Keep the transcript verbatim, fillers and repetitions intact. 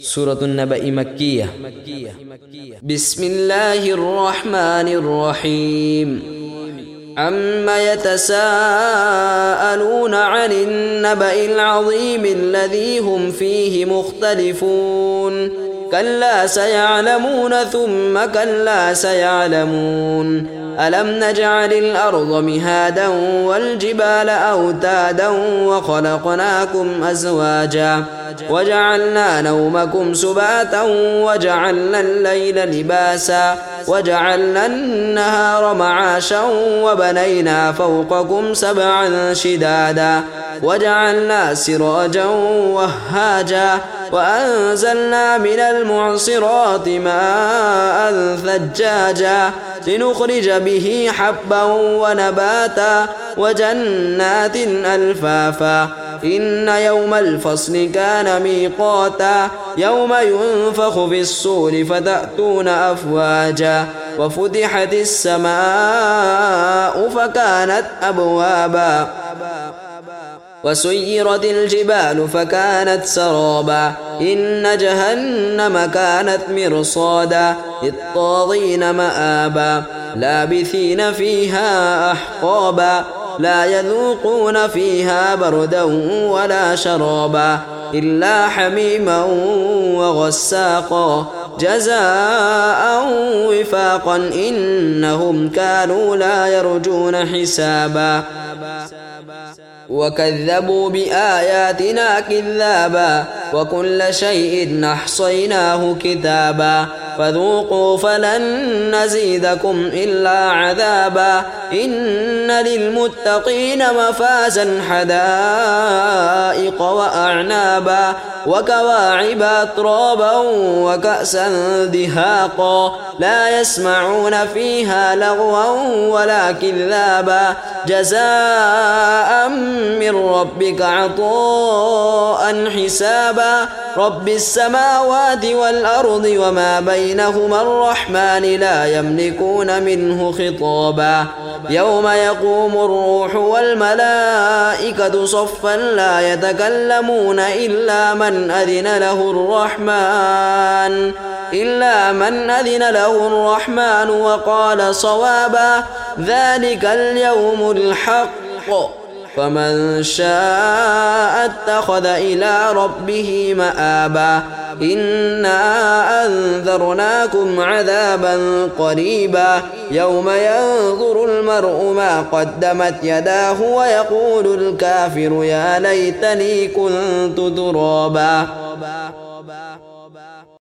سورة النبأ مكية. بسم الله الرحمن الرحيم. عما يتساءلون عن النبأ العظيم الذي هم فيه مختلفون كلا سيعلمون ثم كلا سيعلمون. ألم نجعل الأرض مهادا والجبال أوتادا وخلقناكم أزواجا وجعلنا نومكم سباتا وجعلنا الليل لباسا وجعلنا النهار معاشا وبنينا فوقكم سبعا شدادا وجعلنا سراجا وهاجا وأنزلنا من المعصرات ماء ثجاجا لنخرج به حبا ونباتا وجنات ألفافا. إن يوم الفصل كان ميقاتا يوم ينفخ في الصور فتأتون أفواجا وفتحت السماء فكانت أبوابا وسيرت الجبال فكانت سرابا. إن جهنم كانت مرصادا للطاغين مآبا لابثين فيها أحقابا لا يذوقون فيها بردا ولا شرابا إلا حميما وغساقا جزاء وفاقا إنهم كانوا لا يرجون حسابا وكذبوا بآياتنا كذابا وكل شيء أحصيناه كتابا فذوقوا فلن نزيدكم إلا عذابا. إن للمتقين مفازا حدائق وأعنابا وكواعب أترابا وكأسا دهاقا لا يسمعون فيها لغوا ولا كذابا جزاء من ربك عطاء حسابا. رب السماوات والأرض وما بينهما الرحمن لا يملكون منه خطابا. يوم يقوم الروح والملائكة صفا لا يتكلمون إلا من أذن له الرحمن إلا من أذن له الرحمن وقال صوابا. ذلك اليوم الحق فمن شاء اتخذ إلى ربه مآبا. إنا أنذرناكم عذابا قريبا يوم ينظر المرء ما قدمت يداه ويقول الكافر يا ليتني كنت ترابا.